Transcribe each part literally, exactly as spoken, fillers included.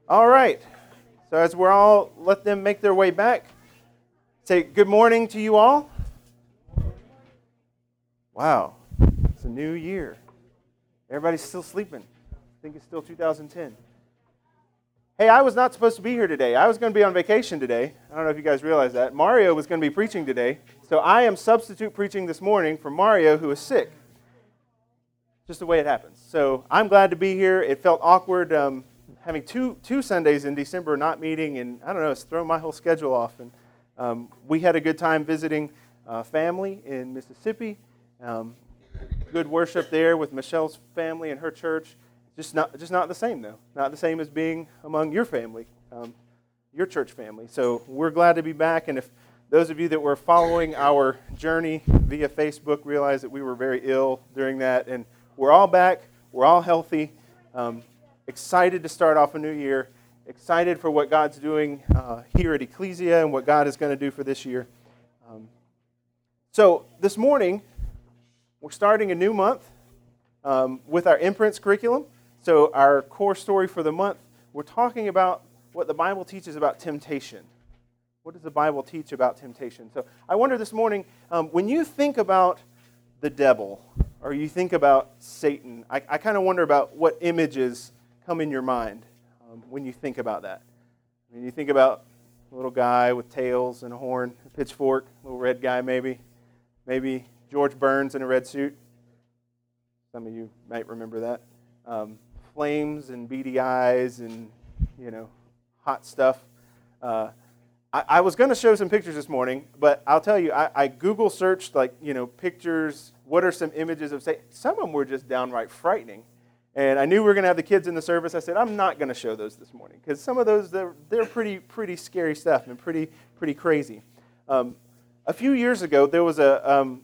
All right. So as we're all, let them make their way back. Say good morning to you all. Wow. It's a new year. Everybody's still sleeping. I think it's still two thousand ten. Hey, I was not supposed to be here today. I was going to be on vacation today. I don't know if you guys realize that. Mario was going to be preaching today. So I am substitute preaching this morning for Mario, who is sick. Just the way it happens. So I'm glad to be here. It felt awkward um, having two two Sundays in December not meeting, and I don't know, it's thrown my whole schedule off. And um, we had a good time visiting uh, family in Mississippi. Um, good worship there with Michelle's family and her church. Just not just not the same, though. Not the same as being among your family, um, your church family. So we're glad to be back. And if those of you that were following our journey via Facebook realize that we were very ill during that, and we're all back. We're all healthy. Um, excited to start off a new year. Excited for what God's doing uh, here at Ecclesia and what God is going to do for this year. Um, so this morning, we're starting a new month um, with our Imprints curriculum. So our core story for the month, we're talking about what the Bible teaches about temptation. What does the Bible teach about temptation? So I wonder this morning, um, when you think about the devil, or you think about Satan, I, I kind of wonder about what images come in your mind um, when you think about that. When you think about a little guy with tails and a horn, a pitchfork, a little red guy maybe, maybe George Burns in a red suit. Some of you might remember that. Um, flames and beady eyes and, you know, hot stuff. Uh, I, I was going to show some pictures this morning, but I'll tell you, I, I Google searched, like, you know, pictures, what are some images of Satan? Some of them were just downright frightening. And I knew we were going to have the kids in the service. I said, I'm not going to show those this morning, because some of those, they're, they're pretty pretty scary stuff and pretty pretty crazy. Um, a few years ago, there was a, um,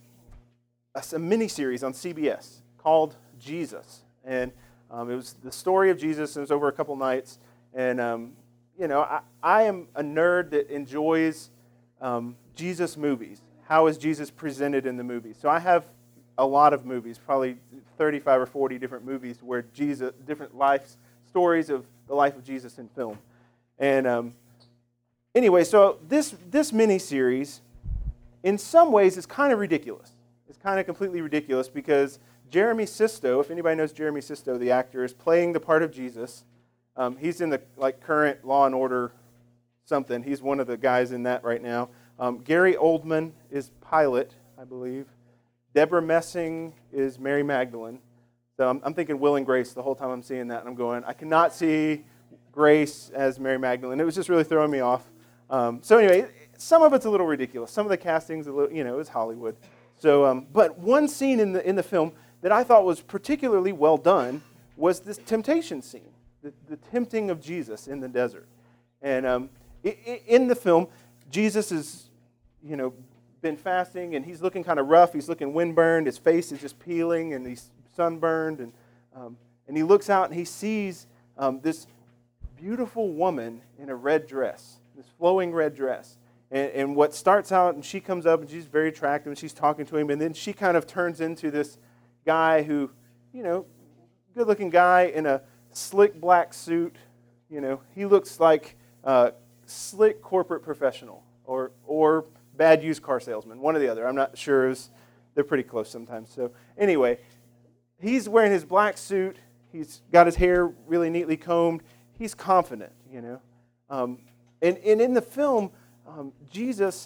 a, a mini-series on C B S called Jesus. And um, it was the story of Jesus, and it was over a couple nights. And, um, you know, I, I am a nerd that enjoys um, Jesus movies. How is Jesus presented in the movies? So I have a lot of movies, probably thirty-five or forty different movies where Jesus, different life stories of the life of Jesus in film. And um, anyway, so this this mini-series, in some ways, is kind of ridiculous. It's kind of completely ridiculous because Jeremy Sisto, if anybody knows Jeremy Sisto, the actor, is playing the part of Jesus. Um, he's in the like current Law and Order something. He's one of the guys in that right now. Um, Gary Oldman is Pilate, I believe. Deborah Messing is Mary Magdalene. So I'm, I'm thinking Will and Grace the whole time I'm seeing that. And I'm going, I cannot see Grace as Mary Magdalene. It was just really throwing me off. Um, so anyway, some of it's a little ridiculous. Some of the casting's a little, you know, it was Hollywood. So, um, but one scene in the in the film that I thought was particularly well done was this temptation scene, the, the tempting of Jesus in the desert. And um, in the film, Jesus is, you know, been fasting, and he's looking kind of rough. He's looking windburned. His face is just peeling, and he's sunburned. And um, and he looks out, and he sees um, this beautiful woman in a red dress, this flowing red dress. And, and what starts out, and she comes up, and she's very attractive, and she's talking to him, and then she kind of turns into this guy who, you know, good-looking guy in a slick black suit. You know, he looks like a slick corporate professional, or or bad used car salesman, one or the other. I'm not sure. It was, they're pretty close sometimes. So anyway, he's wearing his black suit. He's got his hair really neatly combed. He's confident, you know. Um, and, and in the film, um, Jesus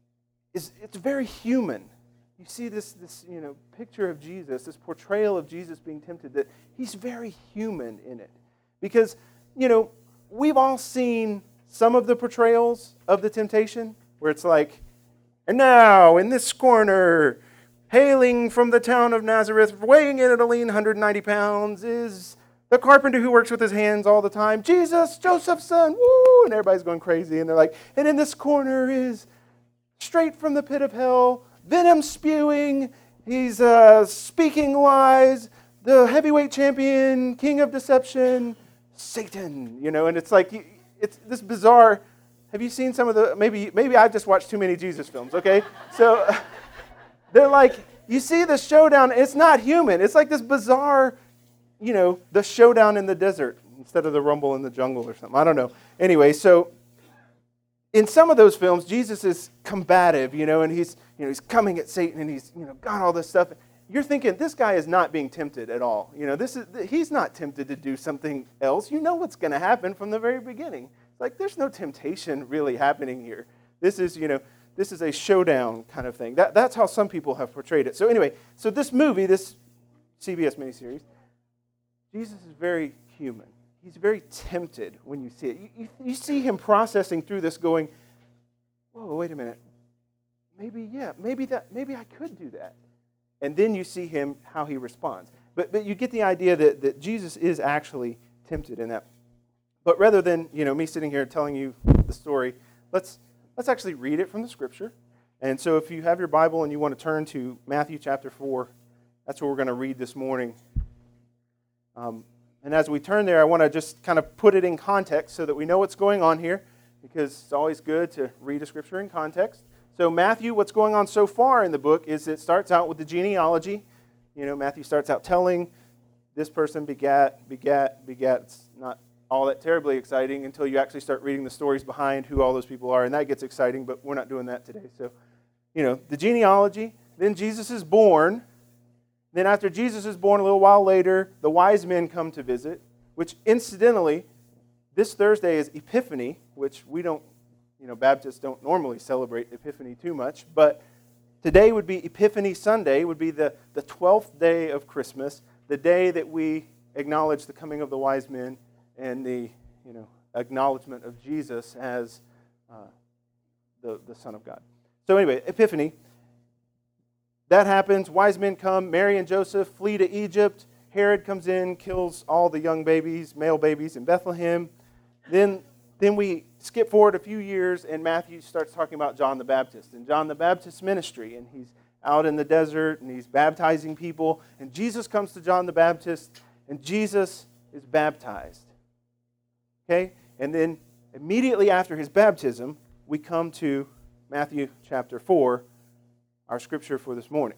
is it's very human. You see this, this, you know, picture of Jesus, this portrayal of Jesus being tempted, that he's very human in it. Because, you know, we've all seen some of the portrayals of the temptation where it's like, and now, in this corner, hailing from the town of Nazareth, weighing in at a lean one hundred ninety pounds, is the carpenter who works with his hands all the time, Jesus, Joseph's son, woo! And everybody's going crazy. And they're like, and in this corner is straight from the pit of hell, venom spewing, he's uh, speaking lies, the heavyweight champion, king of deception, Satan. You know, and it's like, it's this bizarre. Have you seen some of the, maybe maybe I've just watched too many Jesus films, okay? So they're like, you see the showdown, it's not human. It's like this bizarre, you know, the showdown in the desert instead of the rumble in the jungle or something. I don't know. Anyway, so in some of those films, Jesus is combative, you know, and he's, you know, he's coming at Satan and he's, you know, got all this stuff. You're thinking, this guy is not being tempted at all. You know, this is he's not tempted to do something else. You know what's going to happen from the very beginning. Like, there's no temptation really happening here. This is, you know, this is a showdown kind of thing. That, that's how some people have portrayed it. So anyway, so this movie, this C B S miniseries, Jesus is very human. He's very tempted when you see it. You, you, you see him processing through this going, whoa, wait a minute. Maybe, yeah, maybe that, maybe I could do that. And then you see him, how he responds. But but you get the idea that, that Jesus is actually tempted in that. But rather than, you know, me sitting here telling you the story, let's let's actually read it from the Scripture. And so if you have your Bible and you want to turn to Matthew chapter four, that's what we're going to read this morning. Um, and as we turn there, I want to just kind of put it in context so that we know what's going on here, because it's always good to read a Scripture in context. So Matthew, what's going on so far in the book is it starts out with the genealogy. You know, Matthew starts out telling this person begat, begat, begat. It's not all that terribly exciting until you actually start reading the stories behind who all those people are, and that gets exciting, but we're not doing that today. So, you know, the genealogy, then Jesus is born. Then after Jesus is born, a little while later, the wise men come to visit, which incidentally, this Thursday is Epiphany, which we don't, you know, Baptists don't normally celebrate Epiphany too much, but today would be Epiphany Sunday, would be the, the twelfth day of Christmas, the day that we acknowledge the coming of the wise men and the, you know, acknowledgement of Jesus as uh, the, the Son of God. So anyway, Epiphany, that happens. Wise men come. Mary and Joseph flee to Egypt. Herod comes in, kills all the young babies, male babies in Bethlehem. Then, then we skip forward a few years, and Matthew starts talking about John the Baptist and John the Baptist's ministry. And he's out in the desert, and he's baptizing people. And Jesus comes to John the Baptist, and Jesus is baptized. Okay? And then immediately after his baptism, we come to Matthew chapter four, our scripture for this morning.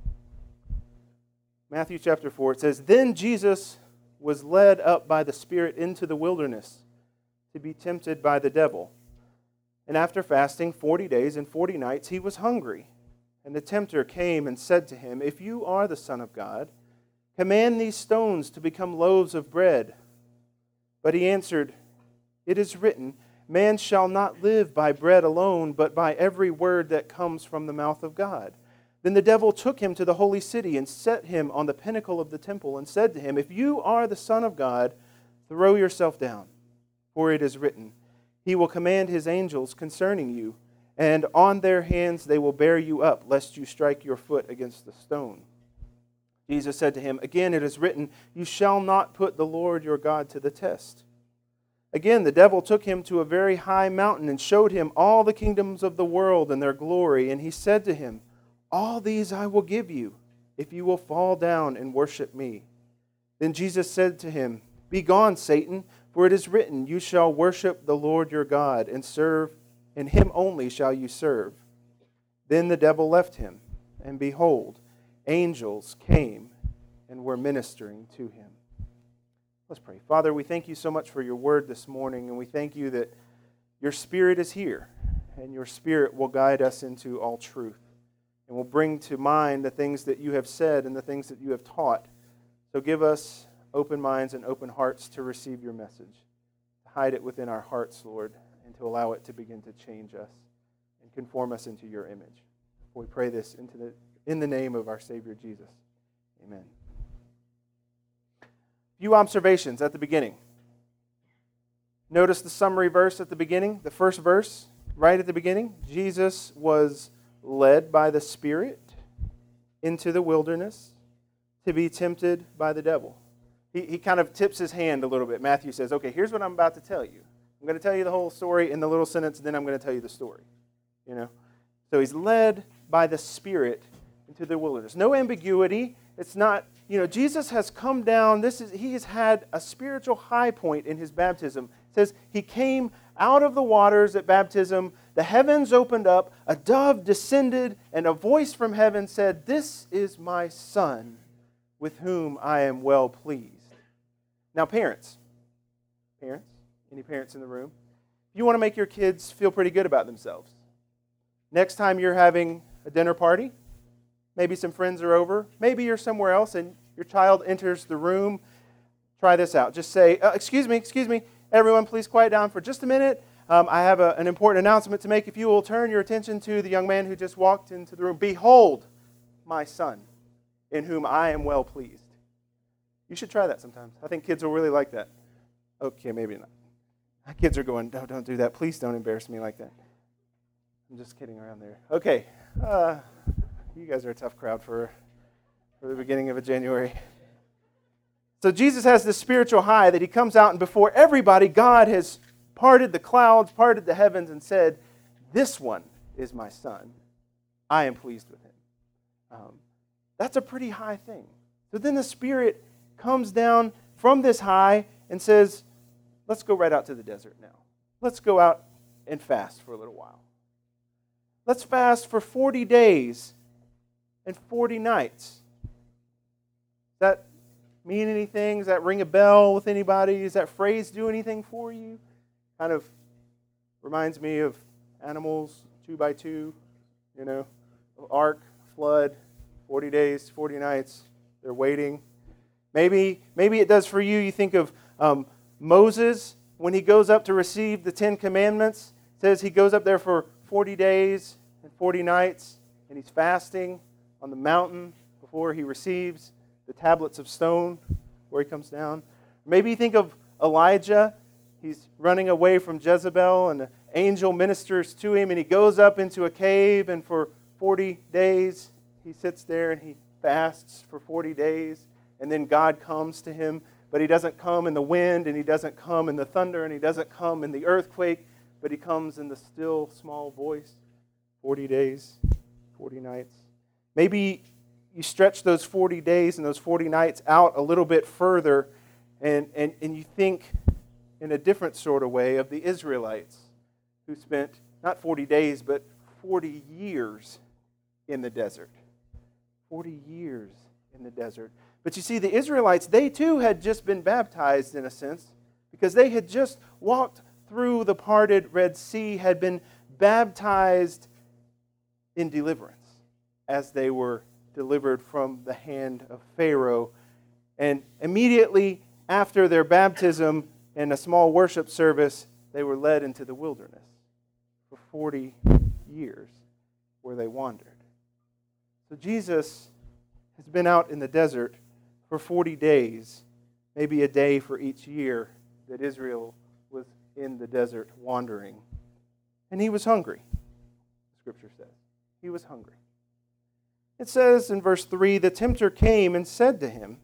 Matthew chapter four, it says, "Then Jesus was led up by the Spirit into the wilderness to be tempted by the devil. And after fasting forty days and forty nights, he was hungry. And the tempter came and said to him, 'If you are the Son of God, command these stones to become loaves of bread.' But he answered, 'It is written, man shall not live by bread alone, but by every word that comes from the mouth of God.' Then the devil took him to the holy city and set him on the pinnacle of the temple and said to him, 'If you are the Son of God, throw yourself down. For it is written, He will command His angels concerning you, and on their hands they will bear you up, lest you strike your foot against the stone.' Jesus said to him, 'Again it is written, You shall not put the Lord your God to the test.' Again, the devil took him to a very high mountain and showed him all the kingdoms of the world and their glory. And he said to him, 'All these I will give you, if you will fall down and worship me.' Then Jesus said to him, 'Begone, Satan, for it is written, You shall worship the Lord your God, and serve, and Him only shall you serve.' Then the devil left him, and behold, angels came and were ministering to him." Let's pray. Father, we thank you so much for your word this morning, and we thank you that your Spirit is here, and your Spirit will guide us into all truth, and will bring to mind the things that you have said and the things that you have taught. So give us open minds and open hearts to receive your message, to hide it within our hearts, Lord, and to allow it to begin to change us and conform us into your image. We pray this into the, in the name of our Savior Jesus. Amen. Few observations at the beginning. Notice the summary verse at the beginning, the first verse, right at the beginning. Jesus was led by the Spirit into the wilderness to be tempted by the devil. He, he kind of tips his hand a little bit. Matthew says, okay, here's what I'm about to tell you. I'm going to tell you the whole story in the little sentence, and then I'm going to tell you the story. You know? So he's led by the Spirit into the wilderness. No ambiguity. It's not, you know, Jesus has come down. This is he has had a spiritual high point in his baptism. It says he came out of the waters at baptism. The heavens opened up. A dove descended, and a voice from heaven said, "This is my Son, with whom I am well pleased." Now, parents, Parents, any parents in the room, if you want to make your kids feel pretty good about themselves, next time you're having a dinner party, maybe some friends are over, maybe you're somewhere else and your child enters the room, try this out. Just say, uh, excuse me, excuse me, everyone please quiet down for just a minute. Um, I have a, an important announcement to make. If you will turn your attention to the young man who just walked into the room. Behold, my son, in whom I am well pleased. You should try that sometimes. I think kids will really like that. Okay, maybe not. My kids are going, no, don't do that. Please don't embarrass me like that. I'm just kidding around there. Okay, uh, you guys are a tough crowd for, for the beginning of a January. So Jesus has this spiritual high that he comes out and before everybody, God has parted the clouds, parted the heavens, and said, this one is my son. I am pleased with him. Um, that's a pretty high thing. So then the Spirit comes down from this high and says, let's go right out to the desert now. Let's go out and fast for a little while. Let's fast for forty days and forty nights. Does that mean anything? Does that ring a bell with anybody? Does that phrase do anything for you? Kind of reminds me of animals, two by two, you know, ark, flood, forty days, forty nights. They're waiting. Maybe, maybe it does for you. You think of um, Moses when he goes up to receive the Ten Commandments. It says he goes up there for forty days and forty nights, and he's fasting on the mountain before he receives the tablets of stone where he comes down. Maybe you think of Elijah. He's running away from Jezebel, and an angel ministers to him, and he goes up into a cave, and for forty days he sits there and he fasts for forty days, and then God comes to him, but he doesn't come in the wind, and he doesn't come in the thunder, and he doesn't come in the earthquake, but he comes in the still small voice. forty days, forty nights. Maybe you stretch those forty days and those forty nights out a little bit further, and, and, and you think in a different sort of way of the Israelites who spent not forty days, but forty years in the desert. forty years in the desert. But you see, the Israelites, they too had just been baptized in a sense, because they had just walked through the parted Red Sea, had been baptized in deliverance as they were delivered from the hand of Pharaoh. And immediately after their baptism and a small worship service, they were led into the wilderness for forty years where they wandered. So Jesus has been out in the desert for forty days, maybe a day for each year that Israel was in the desert wandering. And he was hungry, Scripture says. He was hungry. It says in verse three, the tempter came and said to him,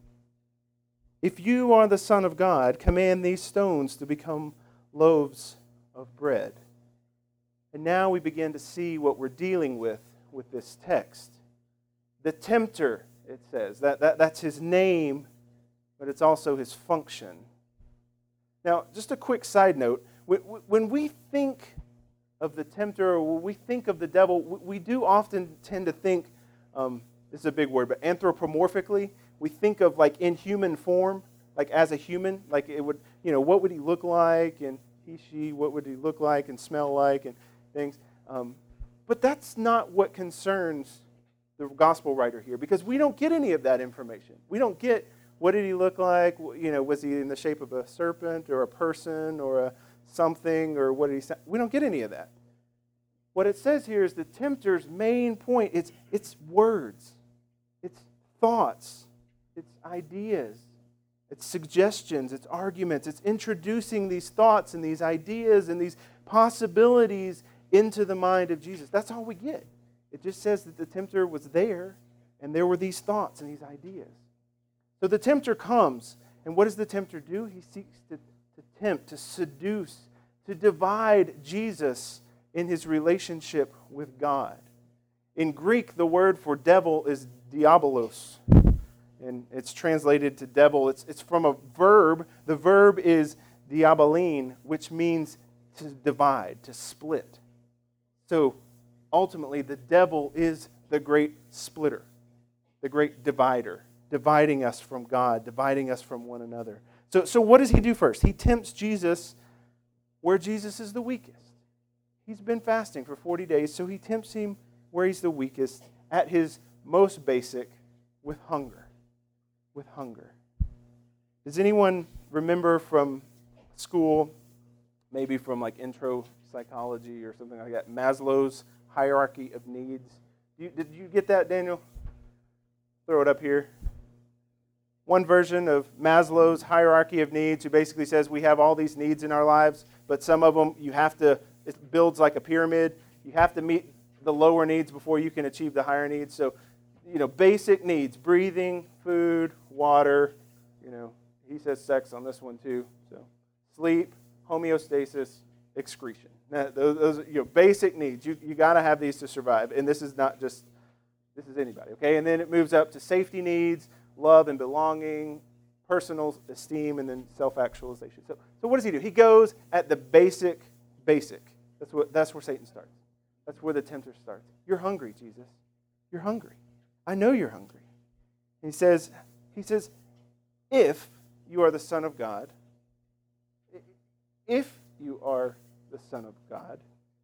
if you are the Son of God, command these stones to become loaves of bread. And now we begin to see what we're dealing with with this text. The tempter, it says, that, that that's his name, but it's also his function. Now, just a quick side note. When we think of the tempter, or when we think of the devil, we do often tend to think, um, this is a big word, but anthropomorphically. We think of like in human form, like as a human, like it would, you know, what would he look like, and he, she, what would he look like and smell like, and things. Um, but that's not what concerns the gospel writer here, because we don't get any of that information. We don't get what did he look like, you know, was he in the shape of a serpent or a person or a something, or what did he say? We don't get any of that. What it says here is the tempter's main point. It's it's words, it's thoughts, it's ideas, it's suggestions, it's arguments, it's introducing these thoughts and these ideas and these possibilities into the mind of Jesus. That's all we get. It just says that the tempter was there, and there were these thoughts and these ideas. So the tempter comes, and what does the tempter do? He seeks to, to tempt, to seduce, to divide Jesus in his relationship with God. In Greek, the word for devil is diabolos, and it's translated to devil. It's, it's from a verb. The verb is diabolin, which means to divide, to split. So ultimately, the devil is the great splitter, the great divider, dividing us from God, dividing us from one another. So, so what does he do first? He tempts Jesus where Jesus is the weakest. He's been fasting for forty days, so he tempts him where he's the weakest, at his most basic, with hunger. With hunger. Does anyone remember from school, maybe from like intro psychology or something like that, Maslow's hierarchy of needs? You, did you get that, Daniel? Throw it up here. One version of Maslow's hierarchy of needs, who basically says we have all these needs in our lives, but some of them you have to, it builds like a pyramid. You have to meet the lower needs before you can achieve the higher needs. So, you know, basic needs, breathing, food, water, you know, he says sex on this one too. So, sleep, homeostasis, excretion. Now, those, those you know, basic needs. You you got to have these to survive. And this is not just, this is anybody, okay? And then it moves up to safety needs, love and belonging, personal esteem, and then self-actualization. So, so what does he do? He goes at the basic, basic. That's what. That's where Satan starts. That's where the tempter starts. You're hungry, Jesus. You're hungry. I know you're hungry. He says, he says, if you are the Son of God, if you are the Son of God.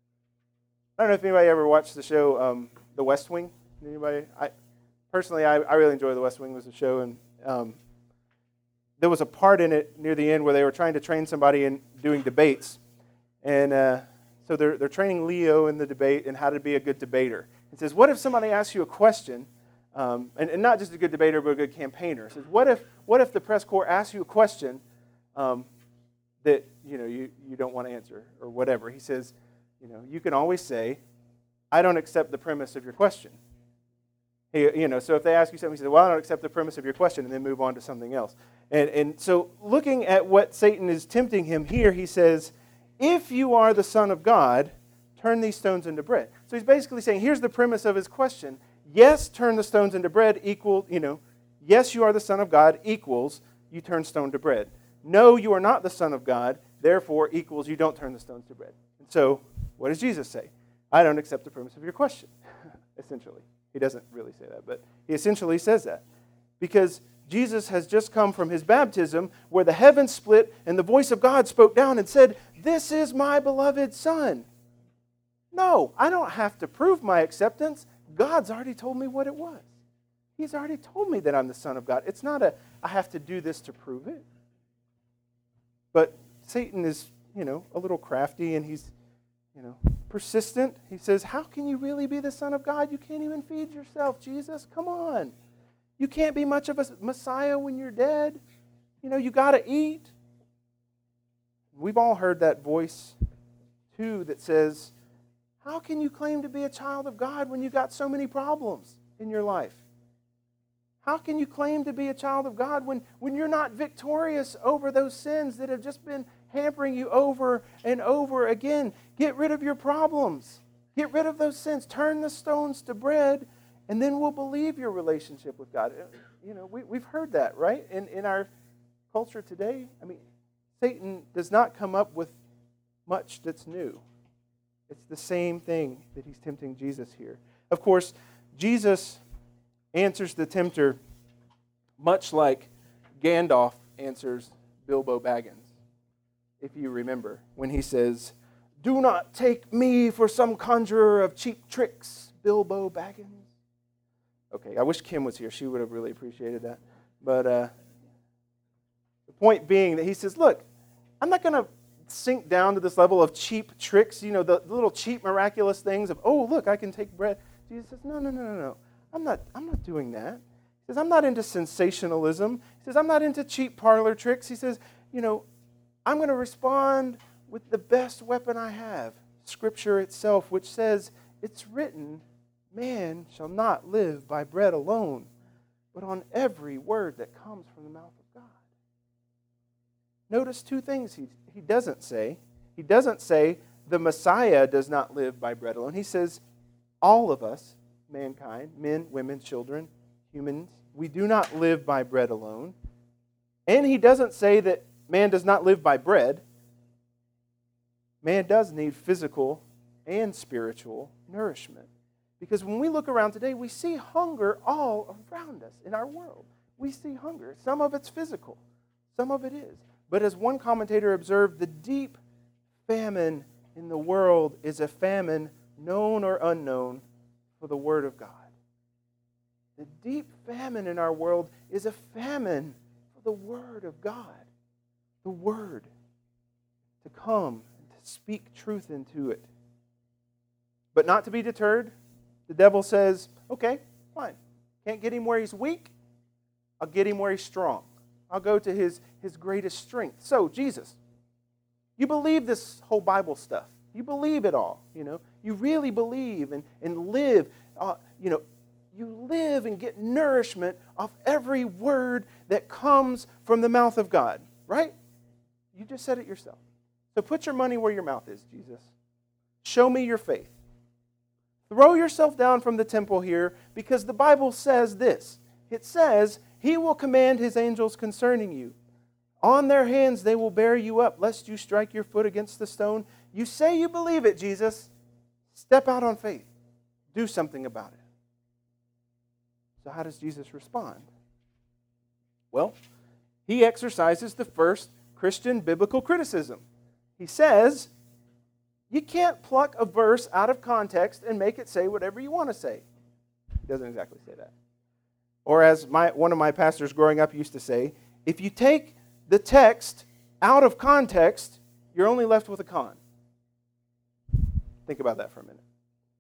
I don't know if anybody ever watched the show um, The West Wing. Anybody? I personally, I, I really enjoy The West Wing. It was a show, and um, there was a part in it near the end where they were trying to train somebody in doing debates, and uh, so they're they're training Leo in the debate and how to be a good debater. It says, what if somebody asks you a question, um, and, and not just a good debater, but a good campaigner? It says, what if what if the press corps asks you a question um, that you know you, you don't want to answer or whatever? He says, you know, you can always say, I don't accept the premise of your question. He, you know, so if they ask you something, he says, well, I don't accept the premise of your question, and then move on to something else. And and so looking at what Satan is tempting him here, he says, if you are the Son of God, turn these stones into bread. So he's basically saying, here's the premise of his question. Yes, turn the stones into bread equal, you know, yes, you are the Son of God equals you turn stone to bread. No, you are not the Son of God, therefore equals you don't turn the stones to bread. And so what does Jesus say? I don't accept the premise of your question, essentially. He doesn't really say that, but he essentially says that. Because Jesus has just come from his baptism where the heavens split and the voice of God spoke down and said, this is my beloved Son. No, I don't have to prove my acceptance. God's already told me what it was. He's already told me that I'm the Son of God. It's not a, I have to do this to prove it. But Satan is, you know, a little crafty, and he's, you know, persistent. He says, how can you really be the Son of God? You can't even feed yourself, Jesus. Come on. You can't be much of a Messiah when you're dead. You know, you got to eat. We've all heard that voice, too, that says, how can you claim to be a child of God when you got so many problems in your life? How can you claim to be a child of God when, when you're not victorious over those sins that have just been hampering you over and over again? Get rid of your problems. Get rid of those sins. Turn the stones to bread, and then we'll believe your relationship with God. You know, we, we've heard that, right? In, in our culture today, I mean, Satan does not come up with much that's new. It's the same thing that he's tempting Jesus here. Of course, Jesus answers the tempter much like Gandalf answers Bilbo Baggins, if you remember, when he says, do not take me for some conjurer of cheap tricks, Bilbo Baggins. Okay, I wish Kim was here. She would have really appreciated that. But uh, the point being that he says, look, I'm not going to sink down to this level of cheap tricks, you know, the little cheap miraculous things of, oh, look, I can take bread. Jesus says, no, no, no, no, no. I'm not, I'm not doing that. He says, I'm not into sensationalism. He says, I'm not into cheap parlor tricks. He says, you know, I'm going to respond with the best weapon I have, Scripture itself, which says, it's written, man shall not live by bread alone, but on every word that comes from the mouth of God. Notice two things he, he doesn't say. He doesn't say the Messiah does not live by bread alone. He says all of us, mankind, men, women, children, humans, we do not live by bread alone. And he doesn't say that man does not live by bread. Man does need physical and spiritual nourishment. Because when we look around today, we see hunger all around us in our world. We see hunger. Some of it's physical. Some of it is. But as one commentator observed, the deep famine in the world is a famine, known or unknown, for the Word of God. The deep famine in our world is a famine for the Word of God. The Word to come and to speak truth into it. But not to be deterred, the devil says, okay, fine. Can't get him where he's weak. I'll get him where he's strong. I'll go to his, his greatest strength. So, Jesus, you believe this whole Bible stuff. You believe it all, you know. You really believe and, and live, uh, you know, you live and get nourishment off every word that comes from the mouth of God, right? You just said it yourself. So put your money where your mouth is, Jesus. Show me your faith. Throw yourself down from the temple here, because the Bible says this. It says, He will command His angels concerning you. On their hands they will bear you up, lest you strike your foot against the stone. You say you believe it, Jesus. Step out on faith. Do something about it. So how does Jesus respond? Well, He exercises the first Christian biblical criticism. He says, you can't pluck a verse out of context and make it say whatever you want to say. He doesn't exactly say that. Or as my, one of my pastors growing up used to say, if you take the text out of context, you're only left with a con. Think about that for a minute.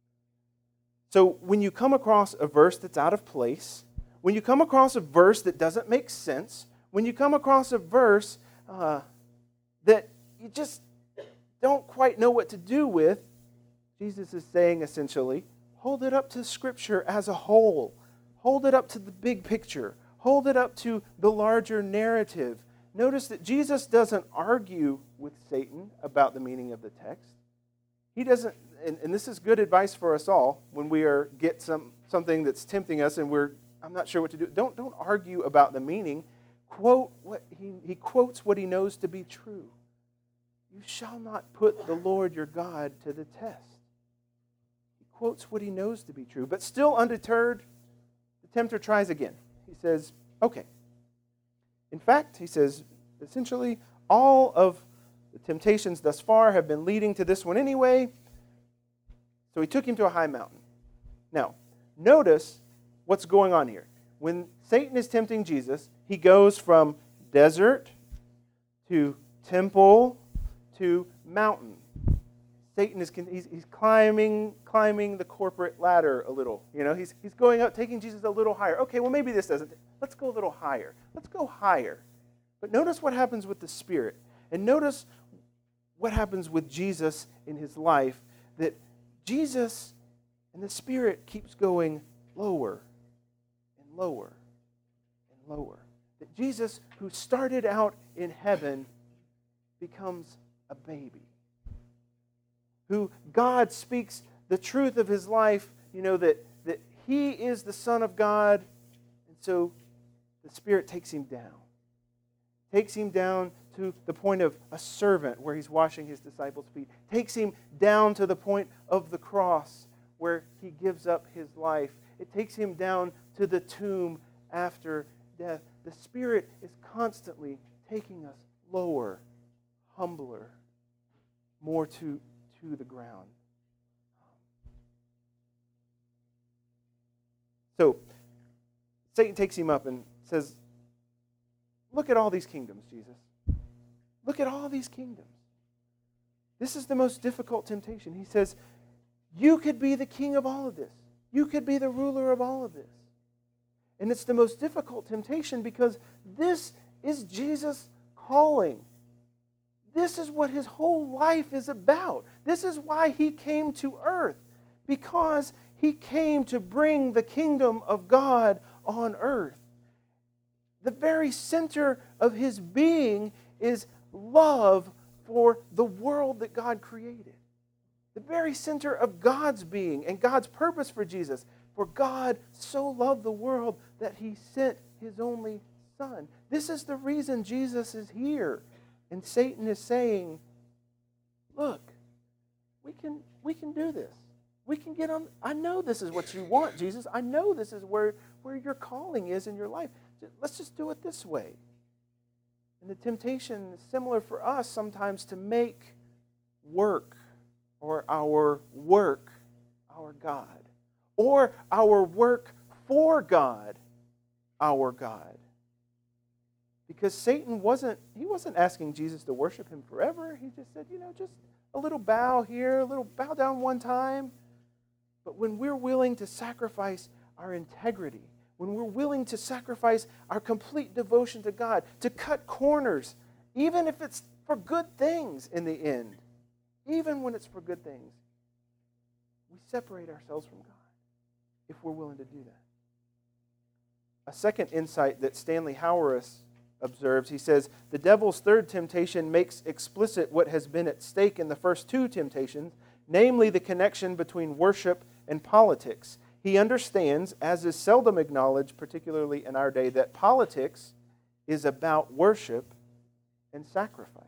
So when you come across a verse that's out of place, when you come across a verse that doesn't make sense, when you come across a verse uh, that you just don't quite know what to do with, Jesus is saying essentially, hold it up to Scripture as a whole. Hold it up to the big picture. Hold it up to the larger narrative. Notice that Jesus doesn't argue with Satan about the meaning of the text. He doesn't, and, and this is good advice for us all when we are get some something that's tempting us and we're, I'm not sure what to do. Don't, don't argue about the meaning. Quote what he, he quotes what he knows to be true. You shall not put the Lord your God to the test. He quotes what he knows to be true. But still undeterred, the tempter tries again. He says, okay. In fact, he says, essentially, all of the temptations thus far have been leading to this one anyway. So he took him to a high mountain. Now, notice what's going on here. When Satan is tempting Jesus, he goes from desert to temple to mountain. Satan is he's, he's climbing climbing the corporate ladder a little. You know, he's he's going up, taking Jesus a little higher. Okay, well maybe this doesn't. Let's go a little higher. Let's go higher. But notice what happens with the Spirit, and notice what happens with Jesus in his life. That Jesus and the Spirit keeps going lower and lower and lower. That Jesus, who started out in heaven, becomes a baby. Who God speaks the truth of his life, you know, that, that he is the Son of God. And so the Spirit takes him down. Takes him down to the point of a servant where he's washing his disciples' feet. Takes him down to the point of the cross where he gives up his life. It takes him down to the tomb after death. The Spirit is constantly taking us lower, humbler, more to, to the ground. So, Satan takes him up and says, look at all these kingdoms, Jesus. Look at all these kingdoms. This is the most difficult temptation. He says, you could be the king of all of this. You could be the ruler of all of this. And it's the most difficult temptation because this is Jesus' calling. This is what his whole life is about. This is why he came to earth. Because he came to bring the kingdom of God on earth. The very center of his being is love for the world that God created. The very center of God's being and God's purpose for Jesus. For God so loved the world that he sent his only Son. This is the reason Jesus is here. And Satan is saying, look, we can, we can do this. We can get on. I know this is what you want, Jesus. I know this is where, where your calling is in your life. Let's just do it this way. And the temptation is similar for us sometimes to make work or our work our God, or our work for God our God. Because Satan wasn't, he wasn't asking Jesus to worship him forever. He just said, you know, just a little bow here, a little bow down one time. But when we're willing to sacrifice our integrity, when we're willing to sacrifice our complete devotion to God, to cut corners, even if it's for good things in the end, even when it's for good things, we separate ourselves from God if we're willing to do that. A second insight that Stanley Hauerwas observes, he says, the devil's third temptation makes explicit what has been at stake in the first two temptations, namely the connection between worship and politics. He understands, as is seldom acknowledged, particularly in our day, that politics is about worship and sacrifice.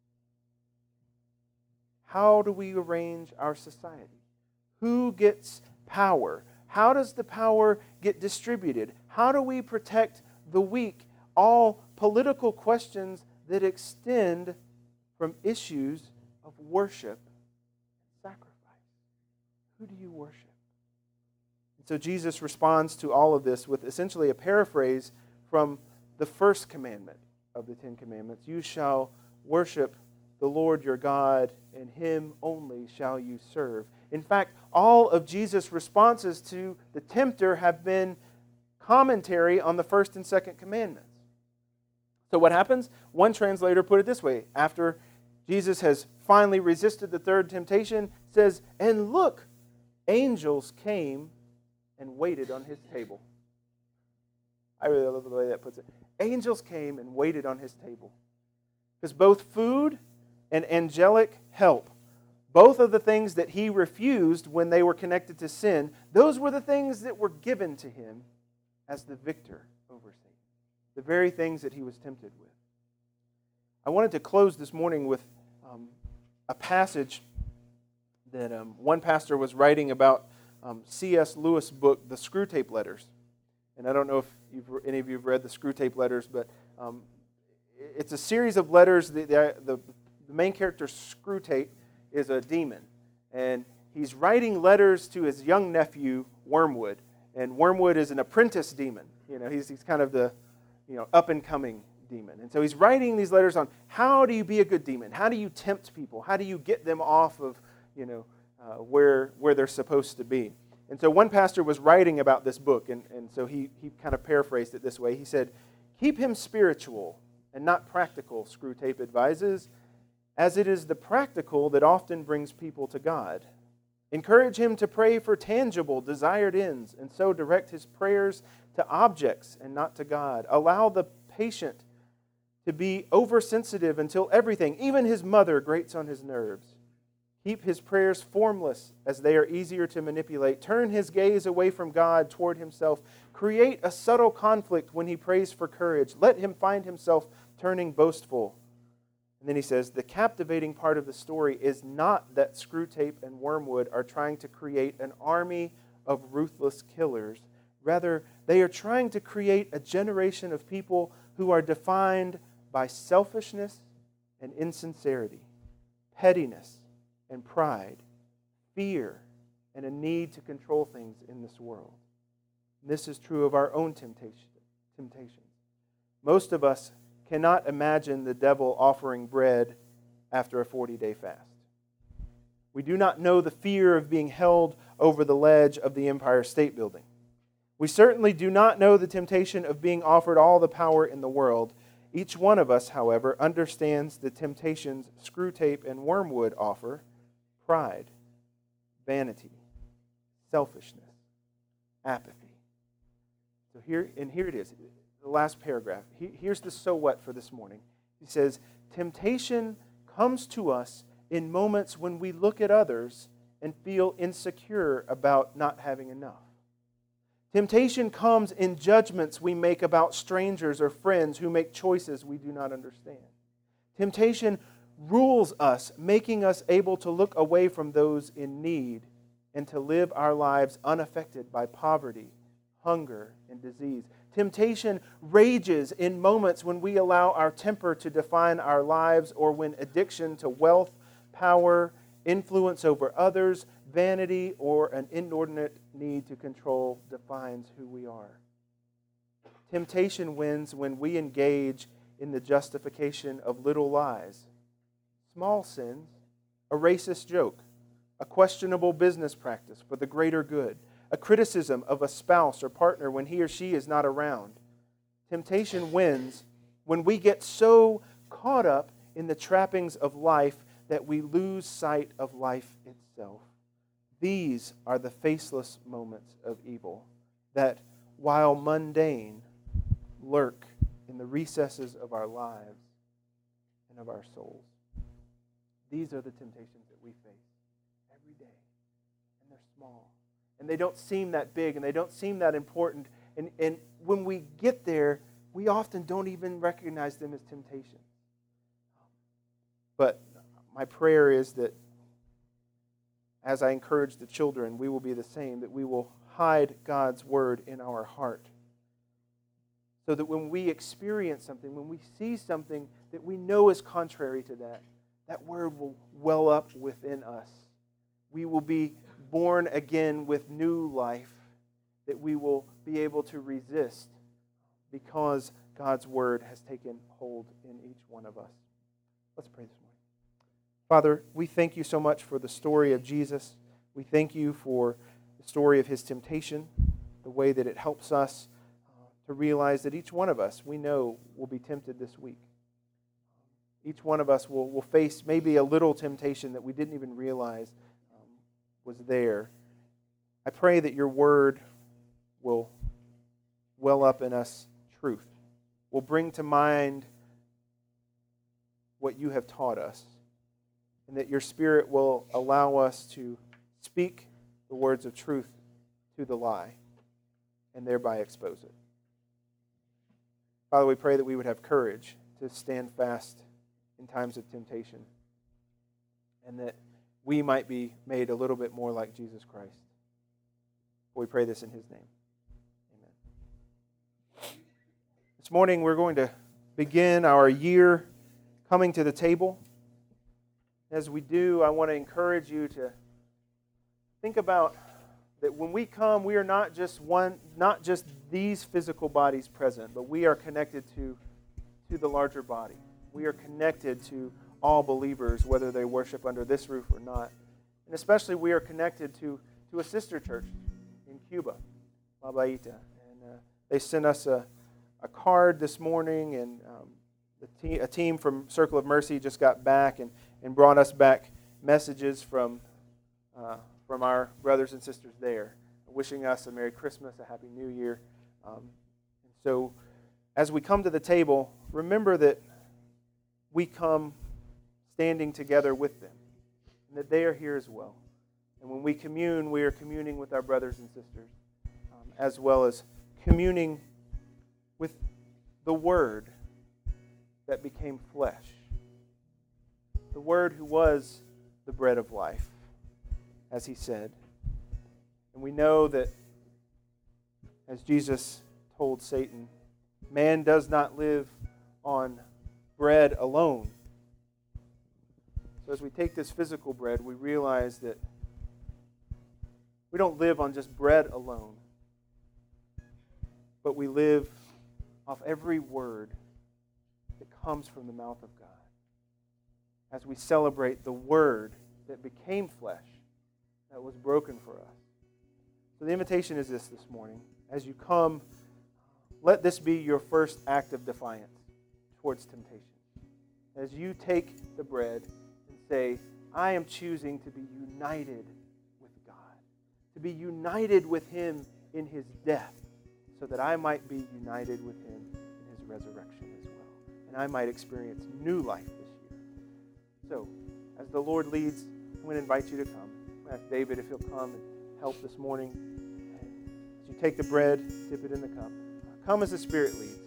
How do we arrange our society? Who gets power? How does the power get distributed? How do we protect the weak? All political questions that extend from issues of worship and sacrifice. Who do you worship? And so Jesus responds to all of this with essentially a paraphrase from the first commandment of the Ten Commandments. You shall worship the Lord your God, and Him only shall you serve. In fact, all of Jesus' responses to the tempter have been commentary on the first and second commandments. So what happens? One translator put it this way. After Jesus has finally resisted the third temptation, says, and look, angels came and waited on His table. I really love the way that puts it. Angels came and waited on His table. Because both food and angelic help, both of the things that He refused when they were connected to sin, those were the things that were given to Him as the victor over Satan. The very things that He was tempted with. I wanted to close this morning with um, a passage that um, one pastor was writing about um, C S Lewis' book, The Screwtape Letters. And I don't know if you've, any of you have read The Screwtape Letters, but um, it's a series of letters. The, the, the, the main character, Screwtape, is a demon. And he's writing letters to his young nephew, Wormwood. And Wormwood is an apprentice demon. You know, he's, he's kind of the you know, up-and-coming demon. And so he's writing these letters on how do you be a good demon? How do you tempt people? How do you get them off of, you know, uh, where, where they're supposed to be? And so one pastor was writing about this book, and, and so he, he kind of paraphrased it this way. He said, keep him spiritual and not practical, Screwtape advises, as it is the practical that often brings people to God. Encourage him to pray for tangible, desired ends, and so direct his prayers to objects and not to God. Allow the patient to be oversensitive until everything, even his mother, grates on his nerves. Keep his prayers formless as they are easier to manipulate. Turn his gaze away from God toward himself. Create a subtle conflict when he prays for courage. Let him find himself turning boastful. And then he says, the captivating part of the story is not that Screwtape and Wormwood are trying to create an army of ruthless killers. Rather, they are trying to create a generation of people who are defined by selfishness and insincerity, pettiness and pride, fear, and a need to control things in this world. And this is true of our own temptation, temptations. Most of us cannot imagine the devil offering bread after a forty-day fast. We do not know the fear of being held over the ledge of the Empire State Building. We certainly do not know the temptation of being offered all the power in the world. Each one of us, however, understands the temptations Screwtape and Wormwood offer: pride, vanity, selfishness, apathy. So here, and here it is, the last paragraph. Here's the so what for this morning. He says, temptation comes to us in moments when we look at others and feel insecure about not having enough. Temptation comes in judgments we make about strangers or friends who make choices we do not understand. Temptation rules us, making us able to look away from those in need and to live our lives unaffected by poverty, hunger, and disease. Temptation rages in moments when we allow our temper to define our lives, or when addiction to wealth, power, influence over others, vanity, or an inordinate need to control defines who we are. Temptation wins when we engage in the justification of little lies, small sins, a racist joke, a questionable business practice for the greater good, a criticism of a spouse or partner when he or she is not around. Temptation wins when we get so caught up in the trappings of life that we lose sight of life itself. These are the faceless moments of evil that, while mundane, lurk in the recesses of our lives and of our souls. These are the temptations that we face every day, and they're small. And they don't seem that big, and they don't seem that important. And, and when we get there, we often don't even recognize them as temptations. But my prayer is that as I encourage the children, we will be the same, that we will hide God's word in our heart. So that when we experience something, when we see something that we know is contrary to that, that word will well up within us. We will be born again with new life that we will be able to resist because God's word has taken hold in each one of us. Let's pray this morning. Father, we thank you so much for the story of Jesus. We thank you for the story of his temptation, the way that it helps us uh, to realize that each one of us, we know, will be tempted this week. Each one of us will, will face maybe a little temptation that we didn't even realize um, was there. I pray that your word will well up in us truth, will bring to mind what you have taught us, and that your Spirit will allow us to speak the words of truth to the lie and thereby expose it. Father, we pray that we would have courage to stand fast in times of temptation, and that we might be made a little bit more like Jesus Christ. We pray this in his name. Amen. This morning we're going to begin our year coming to the table. As we do, I want to encourage you to think about that when we come, we are not just one, not just these physical bodies present, but we are connected to, to the larger body. We are connected to all believers, whether they worship under this roof or not. And especially we are connected to, to a sister church in Cuba, La Baita. And uh, they sent us a, a card this morning, and um, the te- a team from Circle of Mercy just got back and and brought us back messages from uh, from our brothers and sisters there, wishing us a Merry Christmas, a Happy New Year. Um, and so as we come to the table, remember that we come standing together with them, and that they are here as well. And when we commune, we are communing with our brothers and sisters, um, as well as communing with the Word that became flesh. The Word who was the bread of life, as he said. And we know that, as Jesus told Satan, man does not live on bread alone. So as we take this physical bread, we realize that we don't live on just bread alone, but we live off every word that comes from the mouth of God, as we celebrate the Word that became flesh, that was broken for us. So the invitation is this this morning. As you come, let this be your first act of defiance towards temptation. As you take the bread and say, I am choosing to be united with God, to be united with him in his death, so that I might be united with him in his resurrection as well, and I might experience new life this year. So, as the Lord leads, I'm going to invite you to come. I'm going to ask David if he'll come and help this morning. As you take the bread, dip it in the cup. Come as the Spirit leads.